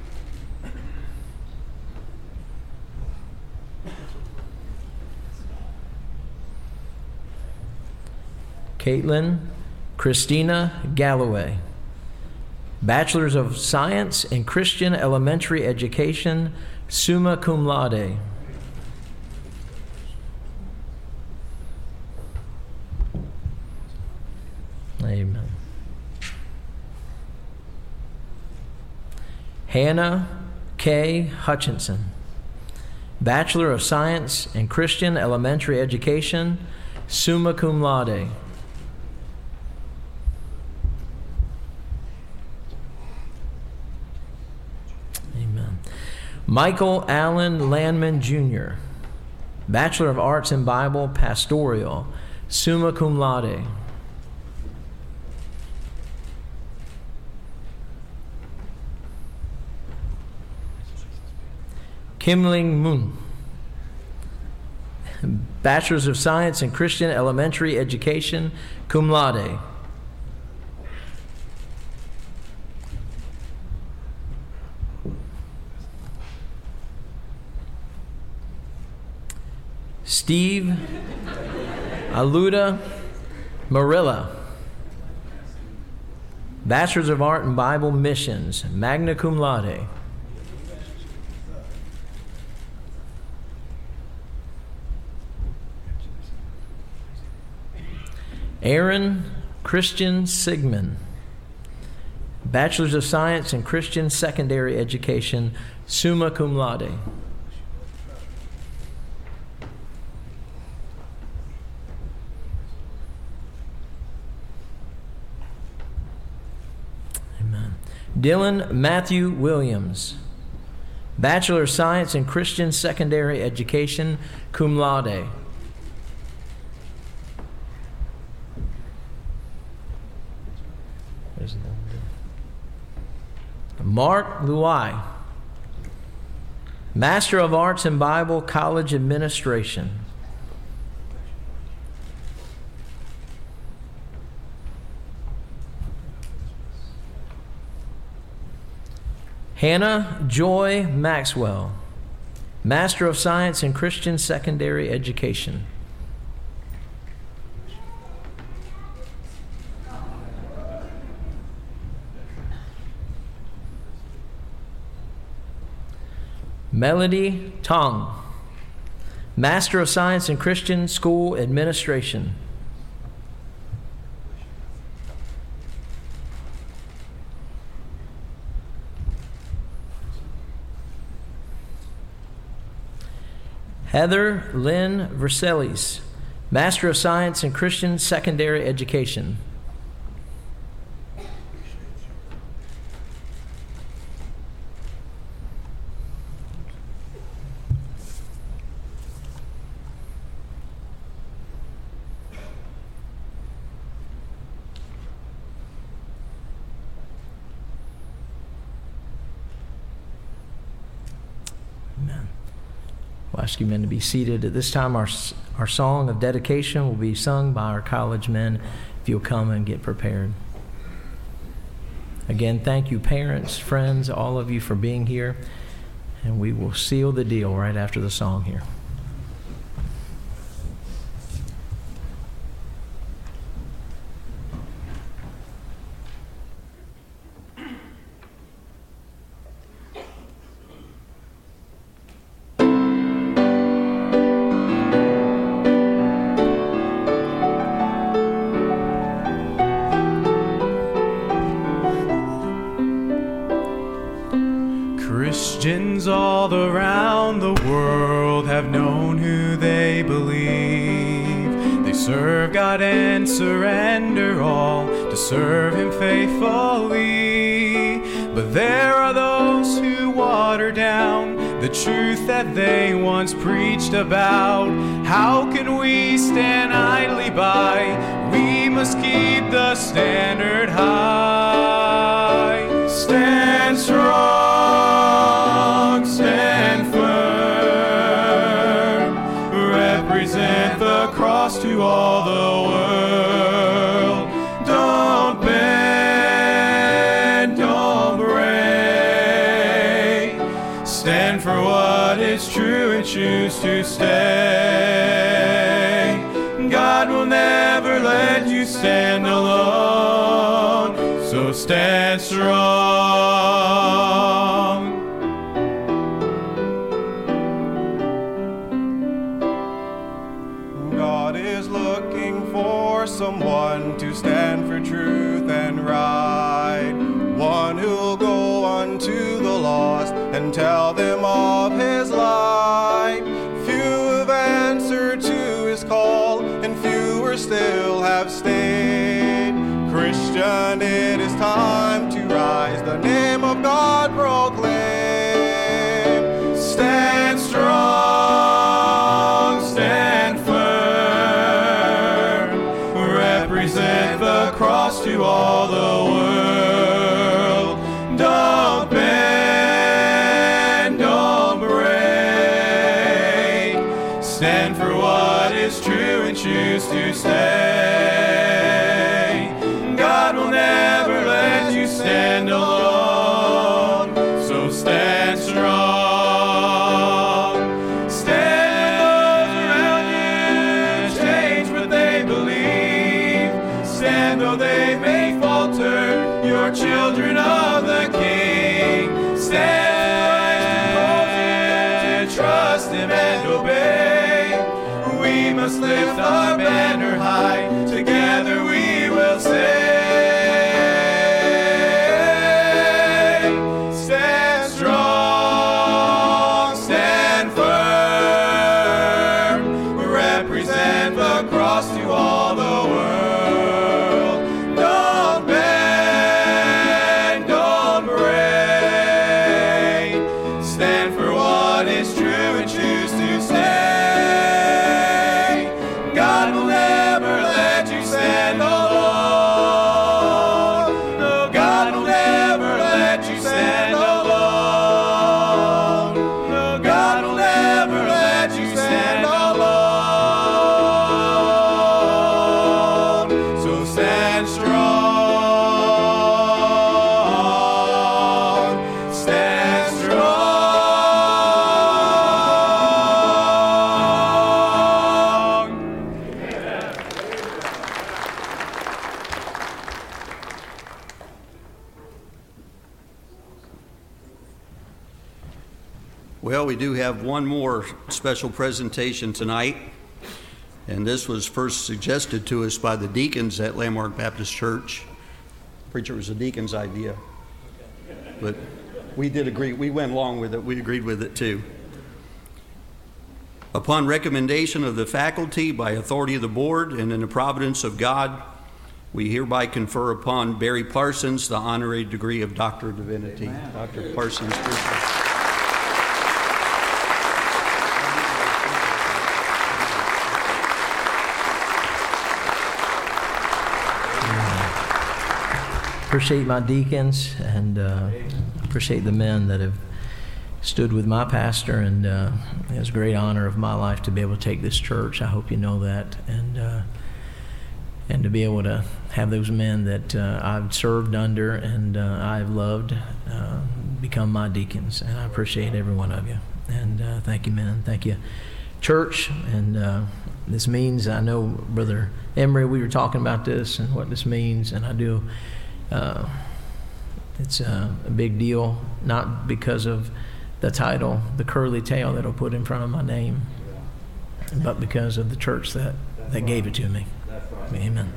Caitlin Christina Galloway, Bachelors of Science in Christian Elementary Education, summa cum laude. Amen. Hannah K. Hutchinson, Bachelor of Science in Christian Elementary Education, summa cum laude. Amen. Michael Allen Landman Jr., Bachelor of Arts in Bible, Pastoral, summa cum laude. Kimling Moon, Bachelors of Science in Christian Elementary Education, cum laude. Steve Aluda Marilla, Bachelors of Art in Bible Missions, magna cum laude. Aaron Christian Sigmund, Bachelors of Science in Christian Secondary Education, summa cum laude. Amen. Dylan Matthew Williams, Bachelor of Science in Christian Secondary Education, cum laude. Mark Luai, Master of Arts in Bible, College Administration. Hannah Joy Maxwell, Master of Science in Christian Secondary Education. Melody Tong, Master of Science in Christian School Administration. Heather Lynn Vercelis, Master of Science in Christian Secondary Education. We'll ask you men to be seated. At this time, our song of dedication will be sung by our college men. If you'll come and get prepared. Again, thank you, parents, friends, all of you for being here. And we will seal the deal right after the song here. Christians all around the world have known who they believe. They serve God and surrender all to serve Him faithfully. But there are those who water down the truth that they once preached about. How can we stand idly by? We must keep the standard high. Stand strong, stand firm, represent the cross to all the world. Don't bend, don't break. Stand for what is true and choose to stay. God will never let you stand alone, so stand strong. God is looking for someone to stand for truth and right, one who'll go unto the lost and tell them of his light. Few have answered to his call, and fewer still have stayed. Christian, it is time to rise, the name of God proclaim. Stand strong, stand firm, represent the cross to all the world. Don't bend, don't break. Stand for what is true and choose to stay. God will never let you stand alone, so stand strong. Stand with those around you, change what they believe. Stand though they may falter, you're children of the King. Stand, trust Him and obey. We must lift our banner high, together we will say. Stand strong, stand firm, represent the cross to all the world. Don't bend, don't break. Stand for what is true and choose to stay. God will never let you stand alone. No, God will never let you stand alone. No, God will never let you stand alone. So stand strong, stand strong. Well, we do have one more special presentation tonight, and this was first suggested to us by the deacons at Landmark Baptist Church. Preacher, it was the deacon's idea, but we did agree. We went along with it. We agreed with it too. Upon recommendation of the faculty, by authority of the board, and in the providence of God, we hereby confer upon Barry Parsons the honorary degree of Doctor of Divinity. Amen. Dr. Parsons, preacher. Appreciate my deacons and appreciate the men that have stood with my pastor, and it's a great honor of my life to be able to take this church. I hope you know that, and to be able to have those men that I've served under and I've loved become my deacons, and I appreciate every one of you. And thank you, men. Thank you, church. And this means, I know Brother Emery, we were talking about this and what this means, and I do. It's a big deal, not because of the title, the curly tail that I'll put in front of my name, but because of the church that gave it to me. Amen.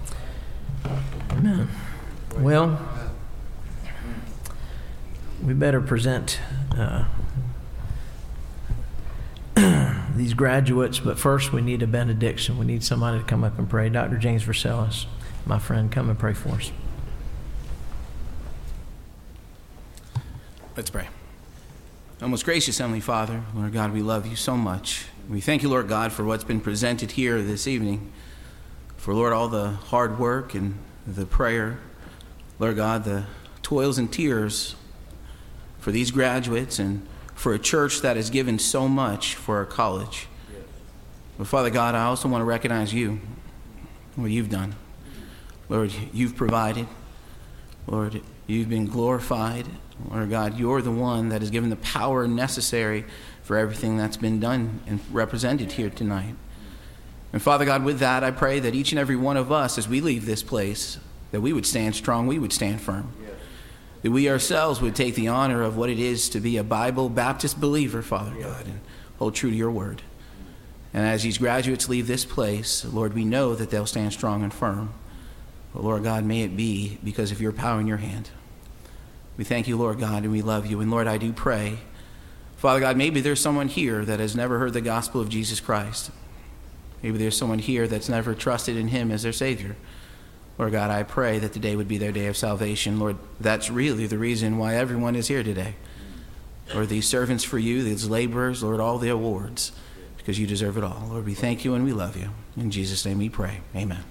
Amen. Well, we better present these graduates, but first we need a benediction. We need somebody to come up and pray. Dr. James Versailles, my friend, come and pray for us. Let's pray. Our most gracious Heavenly Father, Lord God, we love you so much. We thank you, Lord God, for what's been presented here this evening, for, Lord, all the hard work and the prayer, Lord God, the toils and tears for these graduates and for a church that has given so much for our college. But Father God, I also want to recognize you, what you've done. Lord, you've provided. Lord, you've been glorified. Lord God, you're the one that has given the power necessary for everything that's been done and represented here tonight. And Father God, with that, I pray that each and every one of us, as we leave this place, that we would stand strong, we would stand firm. Yes. That we ourselves would take the honor of what it is to be a Bible Baptist believer, Father God, and hold true to your word. And as these graduates leave this place, Lord, we know that they'll stand strong and firm. But Lord God, may it be because of your power in your hand. We thank you, Lord God, and we love you. And Lord, I do pray, Father God, maybe there's someone here that has never heard the gospel of Jesus Christ. Maybe there's someone here that's never trusted in him as their Savior. Lord God, I pray that today would be their day of salvation. Lord, that's really the reason why everyone is here today. Lord, these servants for you, these laborers, Lord, all the awards, because you deserve it all. Lord, we thank you and we love you. In Jesus' name we pray. Amen.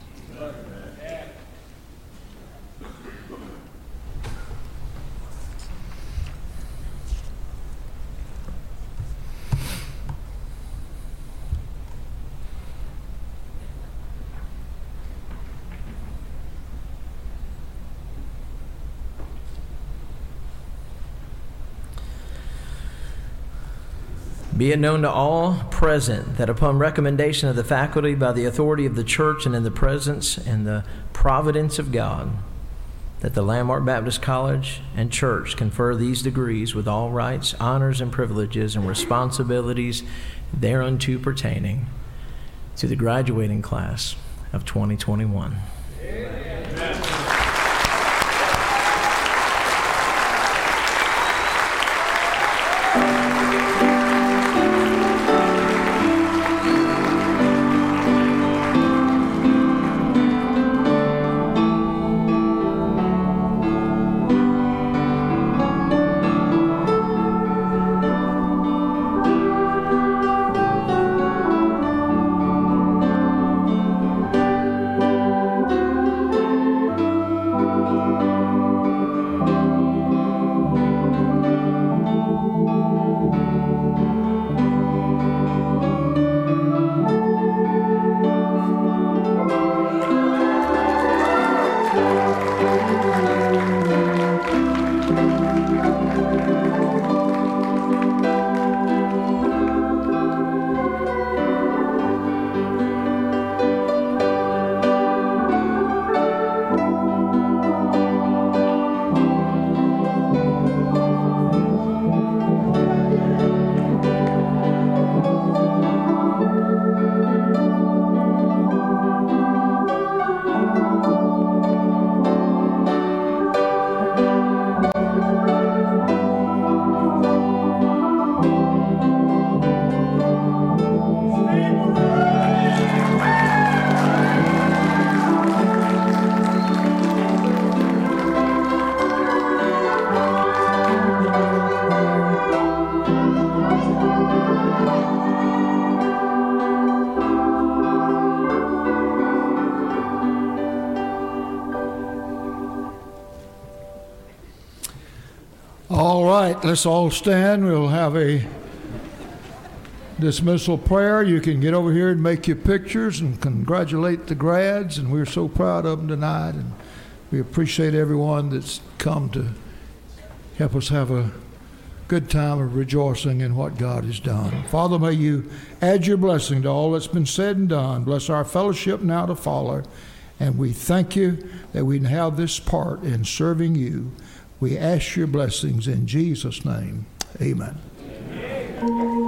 Be it known to all present that upon recommendation of the faculty by the authority of the church and in the presence and the providence of God, that the Landmark Baptist College and Church confer these degrees with all rights, honors, and privileges and responsibilities thereunto pertaining to the graduating class of 2021. Amen. All right, let's all stand. We'll have a dismissal prayer. You can get over here and make your pictures and congratulate the grads, and we're so proud of them tonight, and we appreciate everyone that's come to help us have a good time of rejoicing in what God has done. Father, may you add your blessing to all that's been said and done. Bless our fellowship now to follow, and we thank you that we can have this part in serving you. We ask your blessings in Jesus' name. Amen. Amen.